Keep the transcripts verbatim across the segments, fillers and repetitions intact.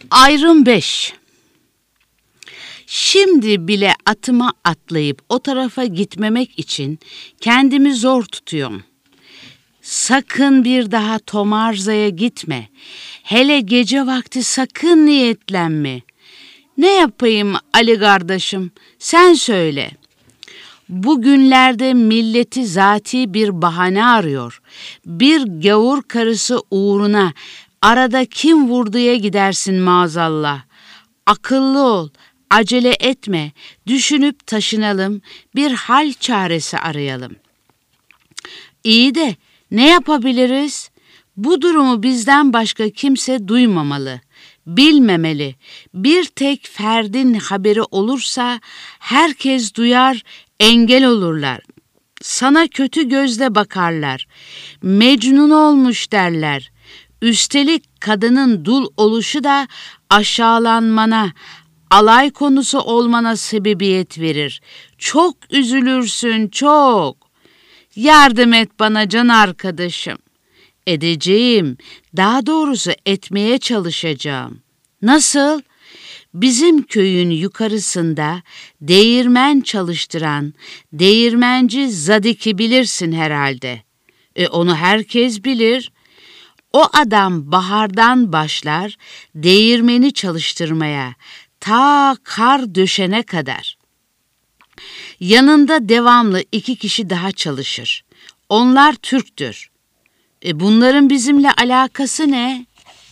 Ayrım beş. Şimdi bile atıma atlayıp o tarafa gitmemek için kendimi zor tutuyorum. Sakın bir daha Tomarza'ya gitme. Hele gece vakti sakın niyetlenme. Ne yapayım Ali kardeşim, sen söyle. Bugünlerde milleti zati bir bahane arıyor. Bir gavur karısı uğruna arada kim vurduya gidersin maazallah. Akıllı ol, acele etme, düşünüp taşınalım, bir hal çaresi arayalım. İyi de ne yapabiliriz? Bu durumu bizden başka kimse duymamalı, bilmemeli. Bir tek ferdin haberi olursa herkes duyar, engel olurlar. Sana kötü gözle bakarlar. Mecnun olmuş derler. Üstelik kadının dul oluşu da aşağılanmana, alay konusu olmana sebebiyet verir. Çok üzülürsün, çok. Yardım et bana can arkadaşım. Edeceğim, daha doğrusu etmeye çalışacağım. Nasıl? Bizim köyün yukarısında değirmen çalıştıran değirmenci Zadik'i bilirsin herhalde. E onu herkes bilir. O adam bahardan başlar değirmeni çalıştırmaya, ta kar döşene kadar. Yanında devamlı iki kişi daha çalışır. Onlar Türktür. E bunların bizimle alakası ne?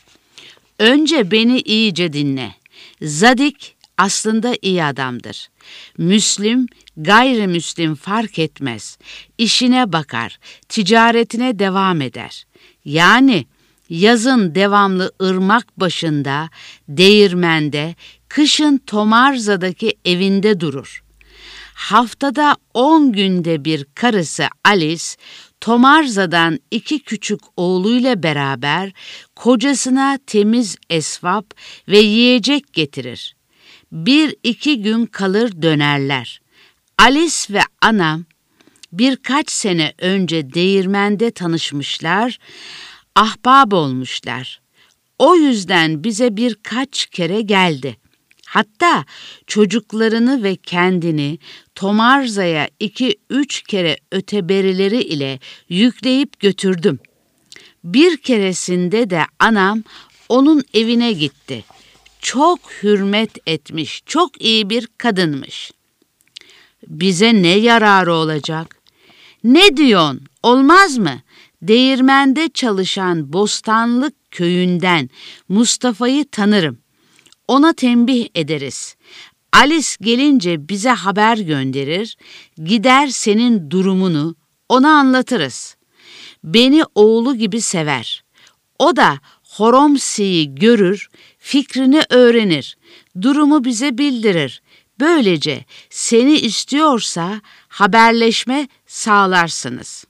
Önce beni iyice dinle. Zadik aslında iyi adamdır. Müslim, gayrimüslim fark etmez. İşine bakar, ticaretine devam eder. Yani yazın devamlı ırmak başında, değirmende, kışın Tomarza'daki evinde durur. Haftada on günde bir karısı Alice, Tomarza'dan iki küçük oğluyla beraber kocasına temiz esvap ve yiyecek getirir. Bir iki gün kalır dönerler. Alice ve anam birkaç sene önce değirmende tanışmışlar, ahbap olmuşlar. O yüzden bize birkaç kere geldi. Hatta çocuklarını ve kendini Tomarza'ya iki üç kere öteberileri ile yükleyip götürdüm. Bir keresinde de anam onun evine gitti. Çok hürmet etmiş, çok iyi bir kadınmış. Bize ne yararı olacak? Ne diyorsun, olmaz mı? Değirmende çalışan Bostanlık köyünden Mustafa'yı tanırım. Ona tembih ederiz. Alice gelince bize haber gönderir, gider senin durumunu ona anlatırız. Beni oğlu gibi sever. O da Horomsi'yi görür, fikrini öğrenir, durumu bize bildirir. Böylece seni istiyorsa haberleşme sağlarsınız.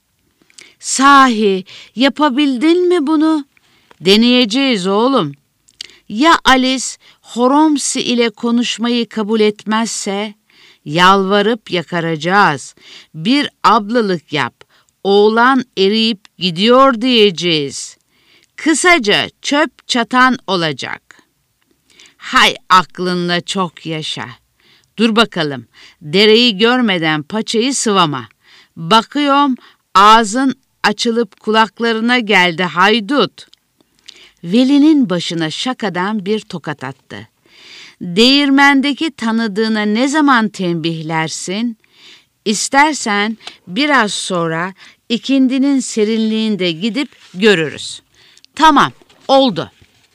Sahi yapabildin mi bunu? Deneyeceğiz oğlum. Ya Alice Horomsi ile konuşmayı kabul etmezse, yalvarıp yakaracağız. Bir ablalık yap, oğlan eriyip gidiyor diyeceğiz. Kısaca çöp çatan olacak. Hay aklınla çok yaşa. Dur bakalım, dereyi görmeden paçayı sıvama. Bakıyorum ağzın açılıp kulaklarına geldi haydut. Veli'nin başına şakadan bir tokat attı. Değirmendeki tanıdığına ne zaman tembihlersin? İstersen biraz sonra ikindinin serinliğinde gidip görürüz. Tamam, oldu.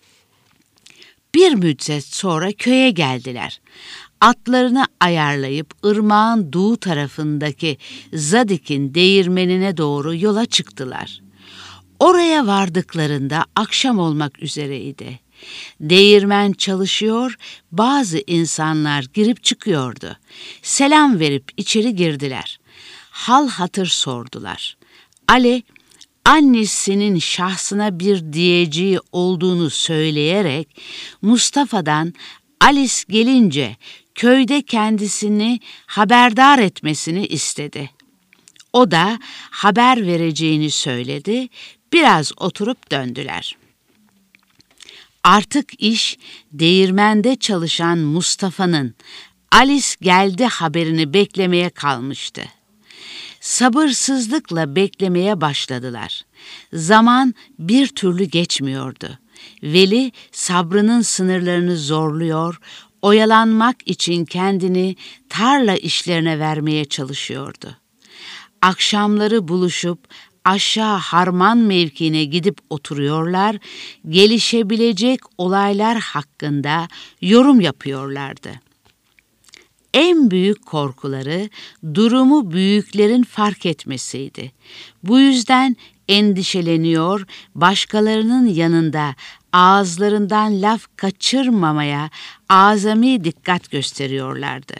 Bir müddet sonra köye geldiler. Atlarını ayarlayıp ırmağın doğu tarafındaki Zadik'in değirmenine doğru yola çıktılar. Oraya vardıklarında akşam olmak üzereydi. Değirmen çalışıyor, bazı insanlar girip çıkıyordu. Selam verip içeri girdiler. Hal hatır sordular. Ali, annesinin şahsına bir diyeceği olduğunu söyleyerek Mustafa'dan Alice gelince köyde kendisini haberdar etmesini istedi. O da haber vereceğini söyledi. Biraz oturup döndüler. Artık iş değirmende çalışan Mustafa'nın Alice geldi haberini beklemeye kalmıştı. Sabırsızlıkla beklemeye başladılar. Zaman bir türlü geçmiyordu. Veli sabrının sınırlarını zorluyor, oyalanmak için kendini tarla işlerine vermeye çalışıyordu. Akşamları buluşup aşağı harman mevkiine gidip oturuyorlar, gelişebilecek olaylar hakkında yorum yapıyorlardı. En büyük korkuları durumu büyüklerin fark etmesiydi. Bu yüzden endişeleniyor, başkalarının yanında ağızlarından laf kaçırmamaya azami dikkat gösteriyorlardı.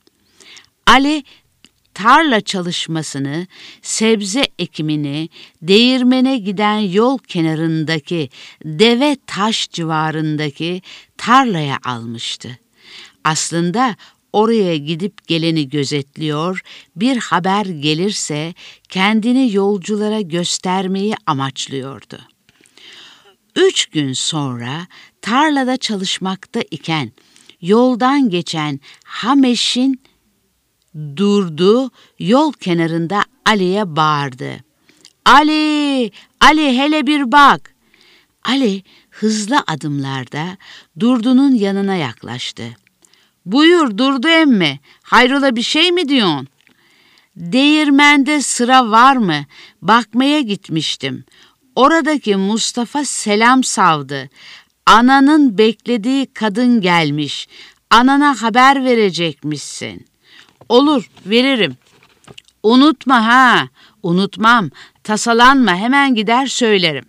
Ali tarla çalışmasını, sebze ekimini, değirmene giden yol kenarındaki Deve Taş civarındaki tarlaya almıştı. Aslında oraya gidip geleni gözetliyor, bir haber gelirse kendini yolculara göstermeyi amaçlıyordu. Üç gün sonra tarlada çalışmakta iken yoldan geçen Hameş'in durdu, yol kenarında Ali'ye bağırdı. Ali, Ali hele bir bak. Ali hızlı adımlarda Durdu'nun yanına yaklaştı. Buyur Durdu emmi, hayrola bir şey mi diyorsun? Değirmende sıra var mı? Bakmaya gitmiştim. Oradaki Mustafa selam savdı. Ananın beklediği kadın gelmiş. Anana haber verecekmişsin. Olur, veririm. Unutma ha, unutmam. Tasalanma, hemen gider söylerim.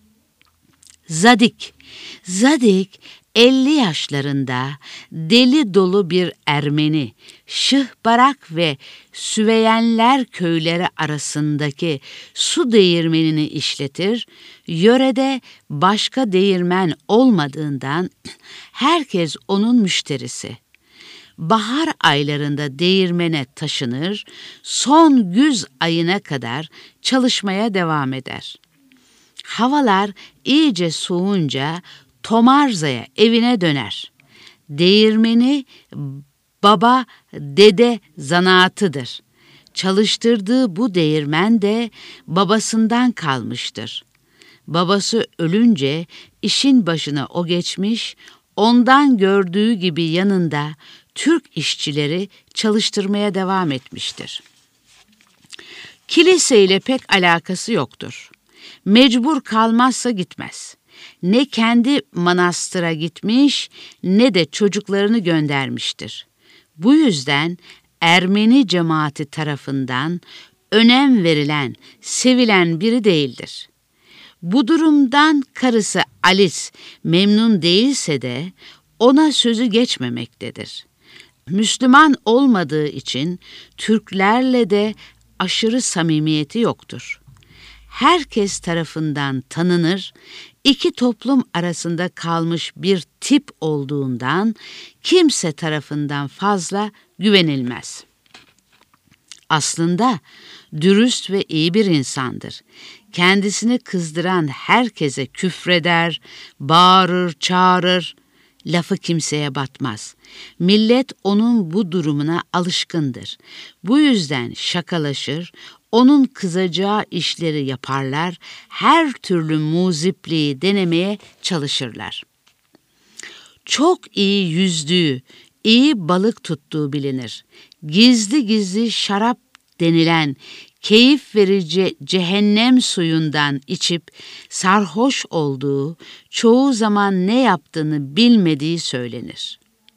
Zadik, Zadik elli yaşlarında deli dolu bir Ermeni, Şıhbarak ve Süveyenler köyleri arasındaki su değirmenini işletir, yörede başka değirmen olmadığından herkes onun müşterisi. Bahar aylarında değirmene taşınır, son güz ayına kadar çalışmaya devam eder. Havalar iyice soğunca Tomarza'ya evine döner. Değirmeni baba dede zanaatıdır. Çalıştırdığı bu değirmen de babasından kalmıştır. Babası ölünce işin başına o geçmiş, ondan gördüğü gibi yanında Türk işçileri çalıştırmaya devam etmiştir. Kiliseyle pek alakası yoktur. Mecbur kalmazsa gitmez. Ne kendi manastıra gitmiş ne de çocuklarını göndermiştir. Bu yüzden Ermeni cemaati tarafından önem verilen, sevilen biri değildir. Bu durumdan karısı Alice memnun değilse de ona sözü geçmemektedir. Müslüman olmadığı için Türklerle de aşırı samimiyeti yoktur. Herkes tarafından tanınır, iki toplum arasında kalmış bir tip olduğundan kimse tarafından fazla güvenilmez. Aslında dürüst ve iyi bir insandır. Kendisini kızdıran herkese küfreder, bağırır, çağırır. Lafı kimseye batmaz. Millet onun bu durumuna alışkındır. Bu yüzden şakalaşır, onun kızacağı işleri yaparlar, her türlü muzipliği denemeye çalışırlar. Çok iyi yüzdüğü, iyi balık tuttuğu bilinir. Gizli gizli şarap denilen keyif verici cehennem suyundan içip sarhoş olduğu, çoğu zaman ne yaptığını bilmediği söylenir.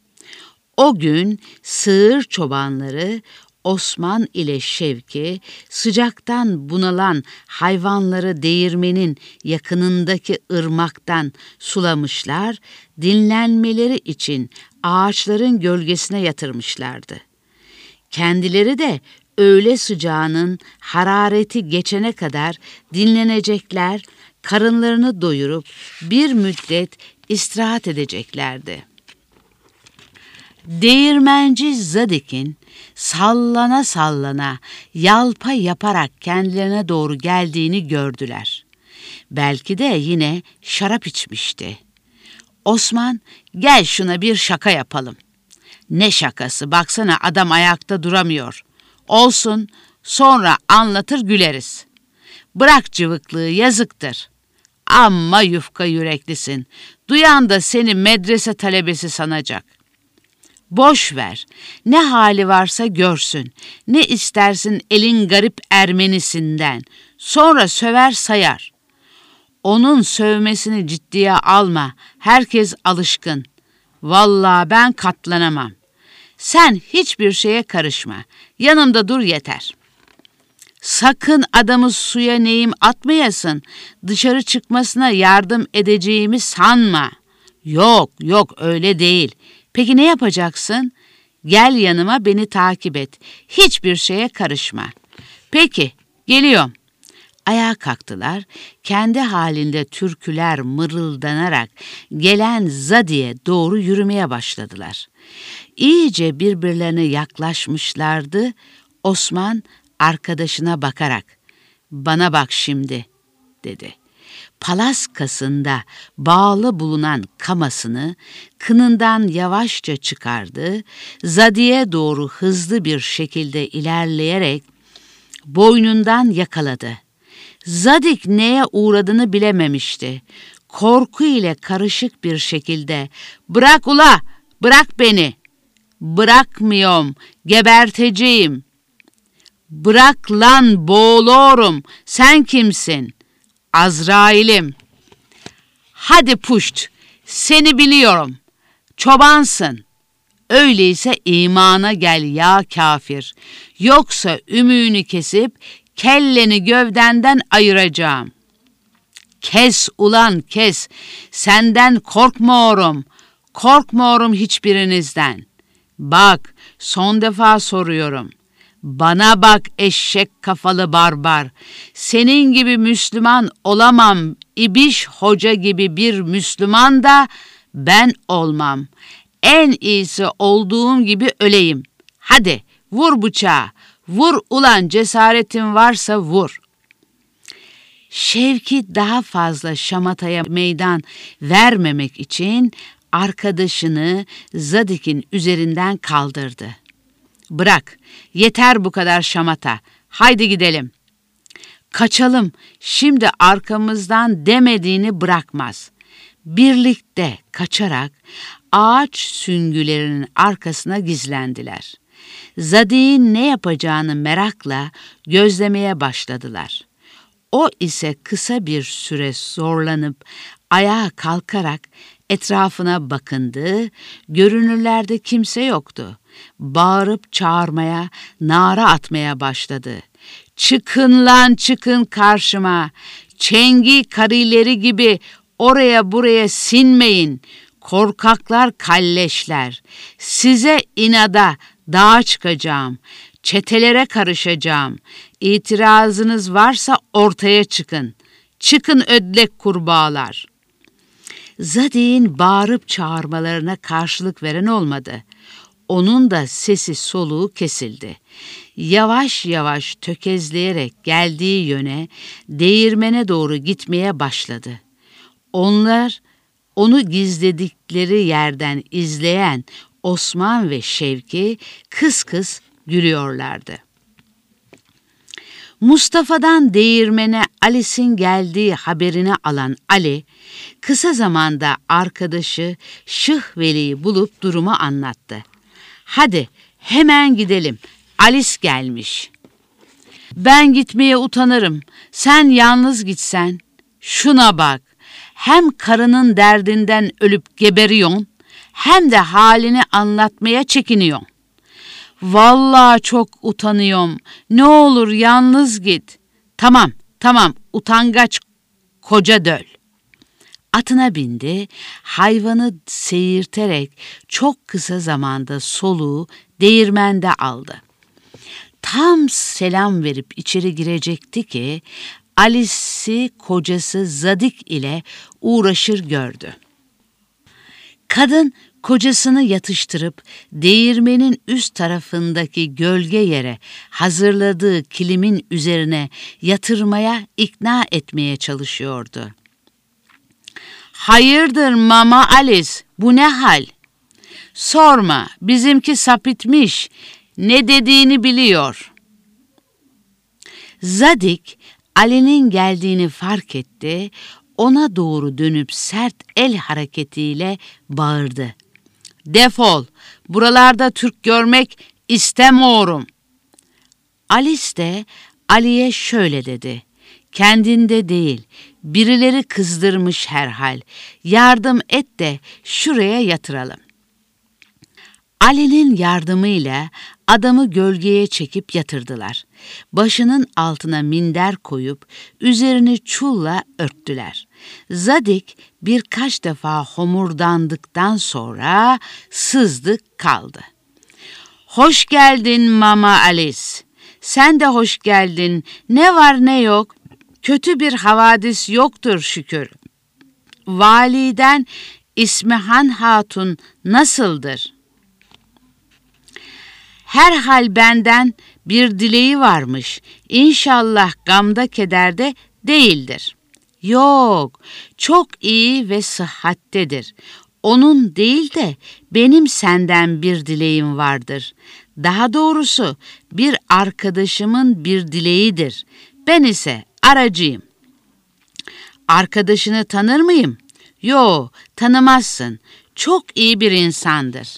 O gün sığır çobanları Osman ile Şevki sıcaktan bunalan hayvanları değirmenin yakınındaki ırmaktan sulamışlar, dinlenmeleri için ağaçların gölgesine yatırmışlardı. Kendileri de öğle sıcağının harareti geçene kadar dinlenecekler, karınlarını doyurup bir müddet istirahat edeceklerdi. Değirmenci Zadik'in sallana sallana, yalpa yaparak kendilerine doğru geldiğini gördüler. Belki de yine şarap içmişti. Osman, gel şuna bir şaka yapalım. Ne şakası, baksana adam ayakta duramıyor. Olsun, sonra anlatır güleriz. Bırak cıvıklığı, yazıktır. Amma yufka yüreklisin. Duyan da seni medrese talebesi sanacak. Boş ver, ne hali varsa görsün. Ne istersin elin garip Ermenisinden. Sonra söver sayar. Onun sövmesini ciddiye alma. Herkes alışkın. Vallahi ben katlanamam. Sen hiçbir şeye karışma. Yanımda dur yeter. Sakın adamı suya neyim atmayasın. Dışarı çıkmasına yardım edeceğimi sanma. Yok, yok öyle değil. Peki ne yapacaksın? Gel yanıma, beni takip et. Hiçbir şeye karışma. Peki, geliyorum. Ayağa kalktılar. Kendi halinde türküler mırıldanarak gelen Zadi'ye doğru yürümeye başladılar. İyice birbirlerine yaklaşmışlardı. Osman arkadaşına bakarak, "Bana bak şimdi," dedi. Palaskasında bağlı bulunan kamasını kınından yavaşça çıkardı. Zadi'ye doğru hızlı bir şekilde ilerleyerek boynundan yakaladı. Zadik neye uğradığını bilememişti. Korku ile karışık bir şekilde, "Bırak ula, bırak beni." "Bırakmıyorum, geberteceğim." "Bırak lan, boğuluyorum. Sen kimsin?" "Azrail'im." "Hadi puşt, seni biliyorum. Çobansın. Öyleyse imana gel ya kafir. Yoksa ümüğünü kesip kelleni gövdenden ayıracağım." "Kes ulan kes. Senden korkmuyorum. Korkmuyorum hiçbirinizden. Bak, son defa soruyorum. Bana bak eşek kafalı barbar. Senin gibi Müslüman olamam. İbiş Hoca gibi bir Müslüman da ben olmam. En iyisi olduğum gibi öleyim. Hadi vur bıçağı. Vur ulan, cesaretin varsa vur." Şevki daha fazla şamataya meydan vermemek için arkadaşını Zadik'in üzerinden kaldırdı. "Bırak, yeter bu kadar şamata. Haydi gidelim." "Kaçalım, şimdi arkamızdan demediğini bırakmaz." Birlikte kaçarak ağaç süngülerinin arkasına gizlendiler. Zadik'in ne yapacağını merakla gözlemeye başladılar. O ise kısa bir süre zorlanıp ayağa kalkarak etrafına bakındı. Görünürlerde kimse yoktu. Bağırıp çağırmaya, nara atmaya başladı. "Çıkın lan, çıkın karşıma. Çengi karileri gibi oraya buraya sinmeyin. Korkaklar, kalleşler. Size inada dağa çıkacağım. Çetelere karışacağım. İtirazınız varsa ortaya çıkın. Çıkın ödlek kurbağalar." Zadik'in bağırıp çağırmalarına karşılık veren olmadı. Onun da sesi soluğu kesildi. Yavaş yavaş tökezleyerek geldiği yöne, değirmene doğru gitmeye başladı. Onlar, onu gizledikleri yerden izleyen Osman ve Şevki kıs kıs gülüyorlardı. Mustafa'dan değirmene Ali'sin geldiği haberini alan Ali, kısa zamanda arkadaşı Şıh Veli'yi bulup durumu anlattı. "Hadi hemen gidelim, Alice gelmiş." "Ben gitmeye utanırım, sen yalnız gitsen." "Şuna bak, hem karının derdinden ölüp geberiyorsun, hem de halini anlatmaya çekiniyorsun." "Vallahi çok utanıyorum. Ne olur yalnız git." "Tamam, tamam, utangaç koca döl." Atına bindi, hayvanı seyirterek çok kısa zamanda soluğu değirmende aldı. Tam selam verip içeri girecekti ki Alice'i kocası Zadik ile uğraşır gördü. Kadın kocasını yatıştırıp değirmenin üst tarafındaki gölge yere hazırladığı kilimin üzerine yatırmaya ikna etmeye çalışıyordu. Hayırdır Mama Alice, bu ne hal? Sorma, bizimki sapıtmış, ne dediğini biliyor. Zadik, Ali'nin geldiğini fark etti, ona doğru dönüp sert el hareketiyle bağırdı. Defol, buralarda Türk görmek istemiyorum. Alice de Ali'ye şöyle dedi. Kendinde değil, birileri kızdırmış herhal. Yardım et de şuraya yatıralım. Ali'nin yardımıyla adamı gölgeye çekip yatırdılar. Başının altına minder koyup üzerini çulla örttüler. Zadik birkaç defa homurdandıktan sonra sızdı kaldı. Hoş geldin Mama Alice. Sen de hoş geldin. Ne var ne yok. Kötü bir havadis yoktur şükür. Validen İsmihan Hatun nasıldır? Herhal benden bir dileği varmış. İnşallah gamda kederde değildir. Yok, çok iyi ve sıhhattedir. Onun değil de benim senden bir dileğim vardır. Daha doğrusu bir arkadaşımın bir dileğidir. Ben ise aracıyım. Arkadaşını tanır mıyım? Yo, tanımazsın. Çok iyi bir insandır.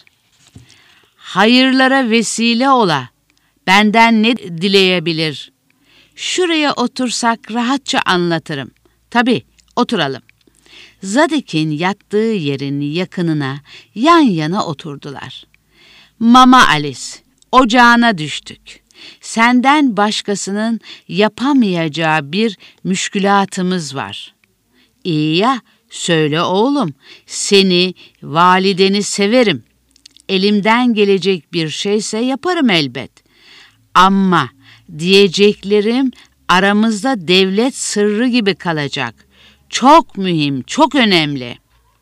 Hayırlara vesile ola. Benden ne dileyebilir? Şuraya otursak rahatça anlatırım. Tabii, oturalım. Zadik'in yattığı yerin yakınına yan yana oturdular. Mama Alice, ocağına düştük. Senden başkasının yapamayacağı bir müşkülatımız var. İyi ya, söyle oğlum, seni, valideni severim. Elimden gelecek bir şeyse yaparım elbet. Ama diyeceklerim aramızda devlet sırrı gibi kalacak. Çok mühim, çok önemli.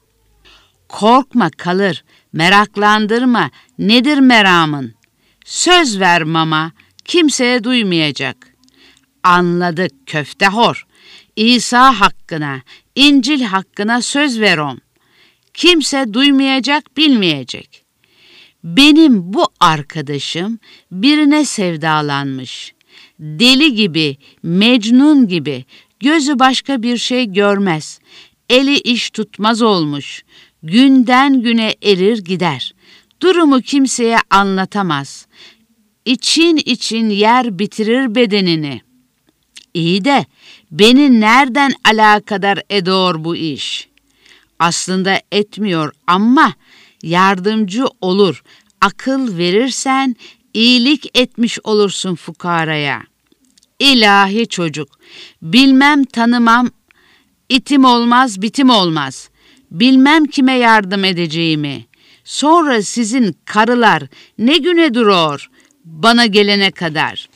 Korkma kalır, meraklandırma. Nedir meramın? Söz ver Mama, kimseye duymayacak. Anladık köftehor. İsa hakkına, İncil hakkına söz verom. Kimse duymayacak, bilmeyecek. Benim bu arkadaşım birine sevdalanmış. Deli gibi, Mecnun gibi, gözü başka bir şey görmez. Eli iş tutmaz olmuş. Günden güne erir gider. Durumu kimseye anlatamaz. İçin için yer bitirir bedenini. İyi de beni nereden alakadar ediyor bu iş? Aslında etmiyor ama yardımcı olur. Akıl verirsen iyilik etmiş olursun fukaraya. İlahi çocuk, bilmem tanımam, itim olmaz bitim olmaz. Bilmem kime yardım edeceğimi. Sonra sizin karılar ne güne durur bana gelene kadar.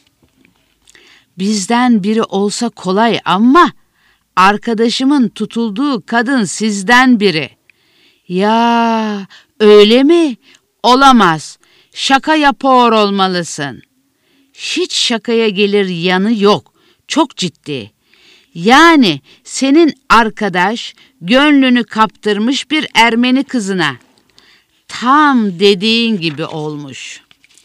Bizden biri olsa kolay ama arkadaşımın tutulduğu kadın sizden biri. Ya öyle mi? Olamaz. Şaka yapıyor olmalısın. Hiç şakaya gelir yanı yok. Çok ciddi. Yani senin arkadaş gönlünü kaptırmış bir Ermeni kızına. Tam dediğin gibi olmuş.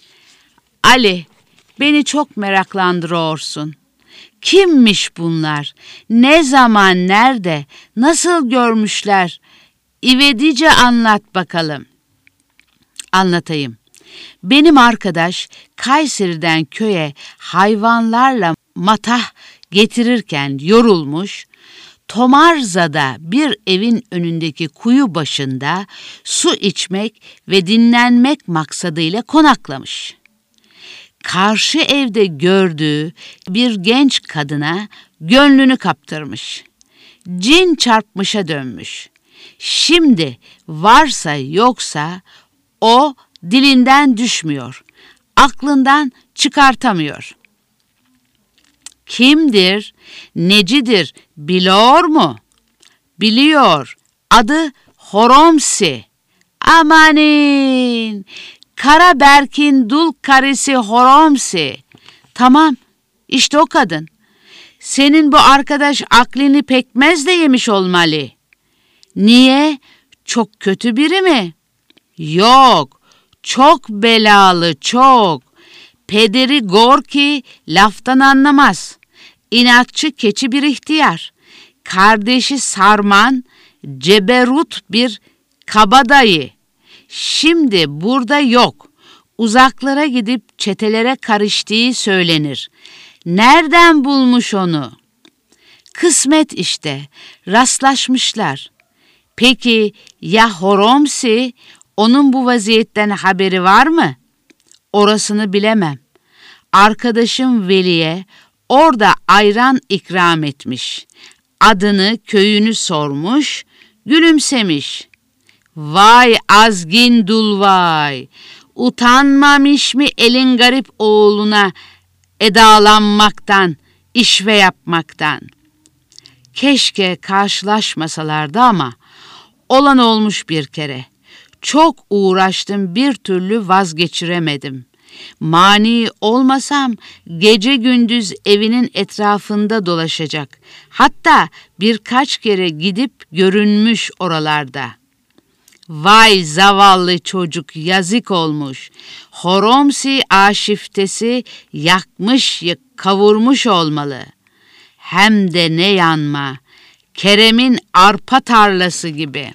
Ali, beni çok meraklandırıyorsun. Kimmiş bunlar? Ne zaman, nerede, nasıl görmüşler? İvedice anlat bakalım. Anlatayım. Benim arkadaş Kayseri'den köye hayvanlarla matah getirirken yorulmuş, Tomarza'da bir evin önündeki kuyu başında su içmek ve dinlenmek maksadıyla konaklamış. Karşı evde gördüğü bir genç kadına gönlünü kaptırmış. Cin çarpmışa dönmüş. Şimdi varsa yoksa o dilinden düşmüyor, aklından çıkartamıyor. Kimdir, necidir biliyor mu? Biliyor, adı Horomsi. Amanin, Karaberk'in dul karısı Horomsi. Tamam, işte o kadın. Senin bu arkadaş aklını pekmez de yemiş olmalı. Niye? Çok kötü biri mi? Yok, çok belalı, çok. Pederi Gorki laftan anlamaz. İnatçı keçi bir ihtiyar. Kardeşi Sarman, ceberut bir kabadayı. Şimdi burada yok. Uzaklara gidip çetelere karıştığı söylenir. Nereden bulmuş onu? Kısmet işte, rastlaşmışlar. Peki ya Horomsi, onun bu vaziyetten haberi var mı? Orasını bilemem. Arkadaşım Veli'ye orada ayran ikram etmiş. Adını, köyünü sormuş, gülümsemiş. Vay azgin dul vay! Utanmamış mı elin garip oğluna edalanmaktan, işve yapmaktan? Keşke karşılaşmasalardı ama olan olmuş bir kere. Çok uğraştım, bir türlü vazgeçiremedim. Mani olmasam gece gündüz evinin etrafında dolaşacak. Hatta birkaç kere gidip görünmüş oralarda. Vay zavallı çocuk, yazık olmuş. Horomsi aşiftesi yakmış, kavurmuş olmalı. Hem de ne yanma, Kerem'in arpa tarlası gibi.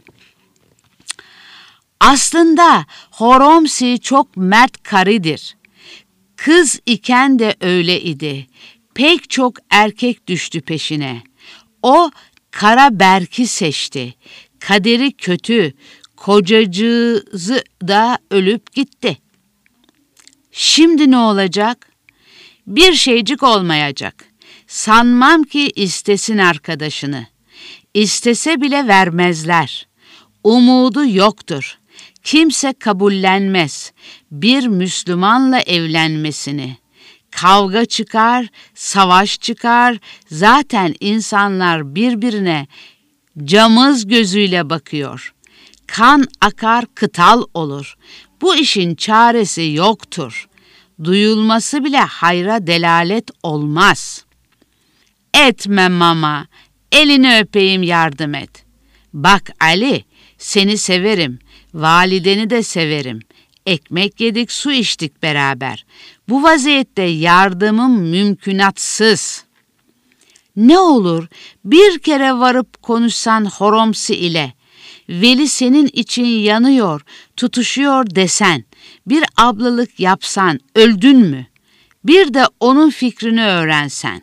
Aslında Horomsi çok mert karıdır. Kız iken de öyle idi. Pek çok erkek düştü peşine. O Kara Berk'i seçti. Kaderi kötü, kocacığızı da ölüp gitti. Şimdi ne olacak? Bir şeycik olmayacak. Sanmam ki istesin arkadaşını. İstese bile vermezler. Umudu yoktur. Kimse kabullenmez bir Müslümanla evlenmesini. Kavga çıkar, savaş çıkar. Zaten insanlar birbirine camız gözüyle bakıyor. Kan akar, kıtal olur. Bu işin çaresi yoktur. Duyulması bile hayra delalet olmaz. Etme mama, elini öpeyim, yardım et. Bak Ali, seni severim, valideni de severim. Ekmek yedik, su içtik beraber. Bu vaziyette yardımım mümkünatsız. Ne olur bir kere varıp konuşsan Horomsi ile, Veli senin için yanıyor, tutuşuyor desen, bir ablalık yapsan, öldün mü? Bir de onun fikrini öğrensen.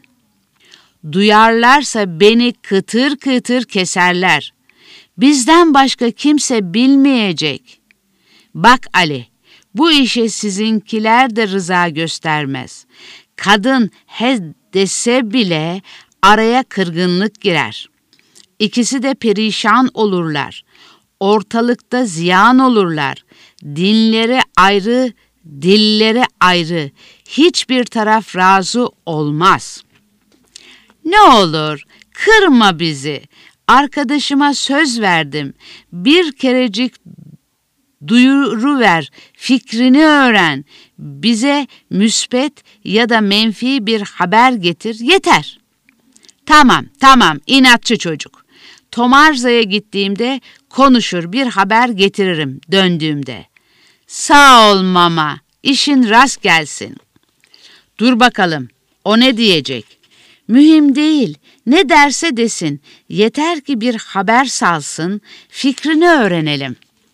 Duyarlarsa beni kıtır kıtır keserler. Bizden başka kimse bilmeyecek. Bak Ali, bu işe sizinkiler de rıza göstermez. Kadın he dese bile araya kırgınlık girer. İkisi de perişan olurlar. Ortalıkta ziyan olurlar. Dinleri ayrı, dilleri ayrı. Hiçbir taraf razı olmaz. Ne olur kırma bizi. Arkadaşıma söz verdim. Bir kerecik duyuruver, fikrini öğren. Bize müspet ya da menfi bir haber getir, yeter. Tamam, tamam, inatçı çocuk. Tomarza'ya gittiğimde konuşur, bir haber getiririm döndüğümde. Sağ ol mama, işin rast gelsin. Dur bakalım, o ne diyecek? Mühim değil, ne derse desin. Yeter ki bir haber salsın, fikrini öğrenelim.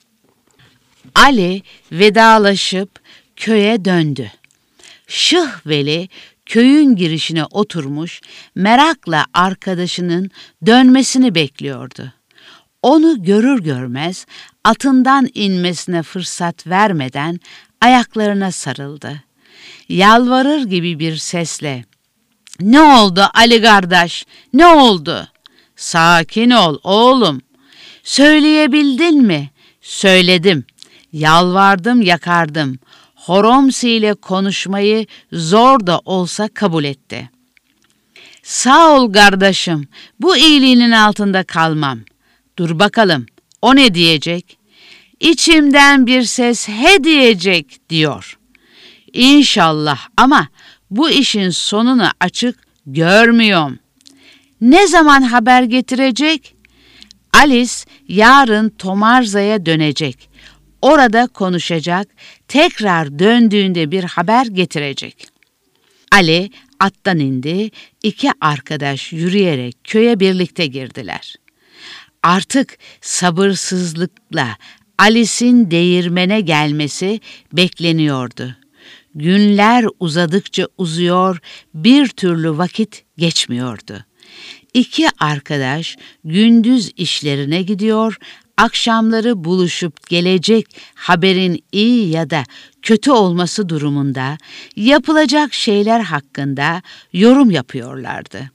Ali vedalaşıp köye döndü. Şıh Veli köyün girişine oturmuş, merakla arkadaşının dönmesini bekliyordu. Onu görür görmez atından inmesine fırsat vermeden ayaklarına sarıldı. Yalvarır gibi bir sesle, "Ne oldu Ali kardeş, ne oldu?" "Sakin ol oğlum." "Söyleyebildin mi?" "Söyledim. Yalvardım, yakardım. Horomsi ile konuşmayı zor da olsa kabul etti." "Sağ ol kardeşim, bu iyiliğinin altında kalmam." "Dur bakalım, o ne diyecek?" "İçimden bir ses he diyecek diyor." "İnşallah, ama bu işin sonunu açık görmüyorum." "Ne zaman haber getirecek?" Alice yarın Tomarza'ya dönecek. Orada konuşacak, tekrar döndüğünde bir haber getirecek. Ali attan indi, iki arkadaş yürüyerek köye birlikte girdiler. Artık sabırsızlıkla Alice'in değirmene gelmesi bekleniyordu. Günler uzadıkça uzuyor, bir türlü vakit geçmiyordu. İki arkadaş gündüz işlerine gidiyor, akşamları buluşup gelecek haberin iyi ya da kötü olması durumunda yapılacak şeyler hakkında yorum yapıyorlardı.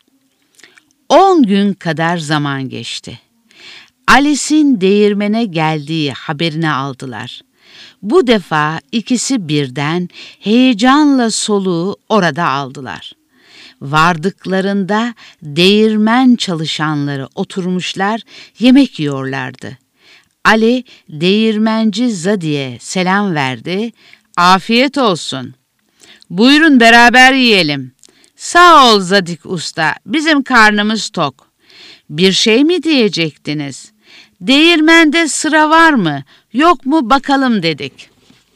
On gün kadar zaman geçti. Alice'in değirmene geldiği haberini aldılar. Bu defa ikisi birden heyecanla soluğu orada aldılar. Vardıklarında değirmen çalışanları oturmuşlar, yemek yiyorlardı. Ali değirmenci Zadi'ye selam verdi. "Afiyet olsun. Buyurun beraber yiyelim." "Sağ ol Zadik Usta, bizim karnımız tok." "Bir şey mi diyecektiniz?" "Değirmende sıra var mı, yok mu bakalım dedik."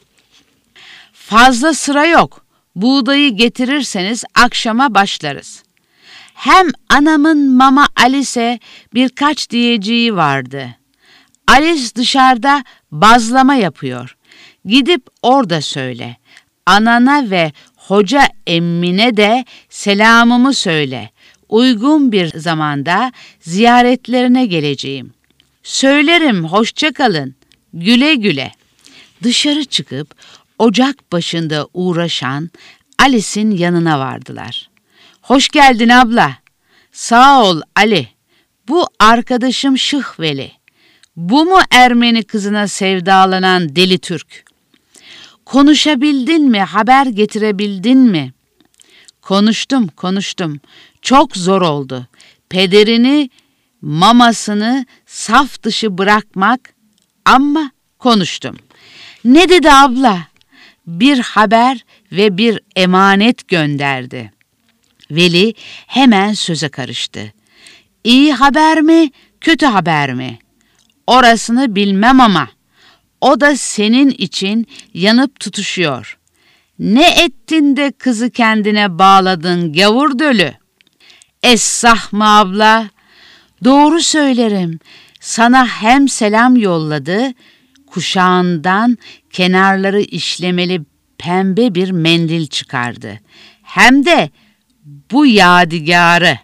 "Fazla sıra yok. Buğdayı getirirseniz akşama başlarız." Hem anamın mama Alice'e birkaç diyeceği vardı. "Alice dışarıda bazlama yapıyor. Gidip orada söyle. Anana ve hoca emmine de selamımı söyle. Uygun bir zamanda ziyaretlerine geleceğim." "Söylerim, hoşça kalın. Güle güle." Dışarı çıkıp ocak başında uğraşan Alice'in yanına vardılar. "Hoş geldin abla." "Sağ ol Ali. Bu arkadaşım Şıhveli. Bu mu Ermeni kızına sevdalanan deli Türk?" "Konuşabildin mi, haber getirebildin mi?" "Konuştum, konuştum. Çok zor oldu. Pederini, mamasını saf dışı bırakmak, ama konuştum." "Ne dedi abla?" "Bir haber ve bir emanet gönderdi." Veli hemen söze karıştı. "İyi haber mi, kötü haber mi?" "Orasını bilmem ama o da senin için yanıp tutuşuyor." "Ne ettin de kızı kendine bağladın gavur dölü?" "Essah mı abla?" "Doğru söylerim. Sana hem selam yolladı, kuşağından kenarları işlemeli pembe bir mendil çıkardı. Hem de bu yadigarı."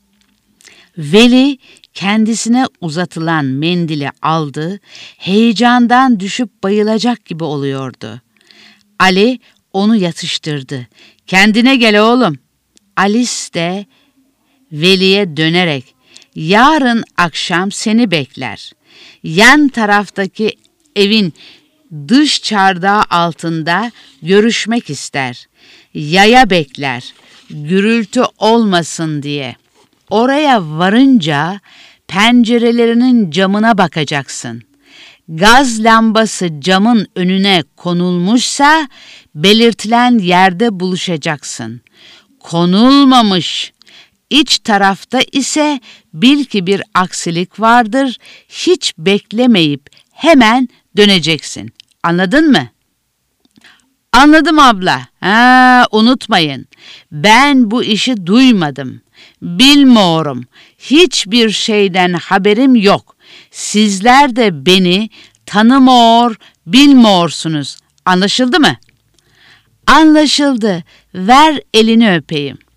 Veli kendisine uzatılan mendili aldı, heyecandan düşüp bayılacak gibi oluyordu. Ali onu yatıştırdı. "Kendine gel oğlum." Alice de Veli'ye dönerek, "Yarın akşam seni bekler. Yan taraftaki evin dış çardağı altında görüşmek ister. Yaya bekler, gürültü olmasın diye. Oraya varınca pencerelerinin camına bakacaksın. Gaz lambası camın önüne konulmuşsa belirtilen yerde buluşacaksın. Konulmamış, İç tarafta ise bil ki bir aksilik vardır, hiç beklemeyip hemen döneceksin. Anladın mı?" "Anladım abla. Ha, unutmayın. Ben bu işi duymadım. Bilmiyorum. Hiçbir şeyden haberim yok. Sizler de beni tanımıyor, bilmiyorsunuz. Anlaşıldı mı?" "Anlaşıldı. Ver elini öpeyim."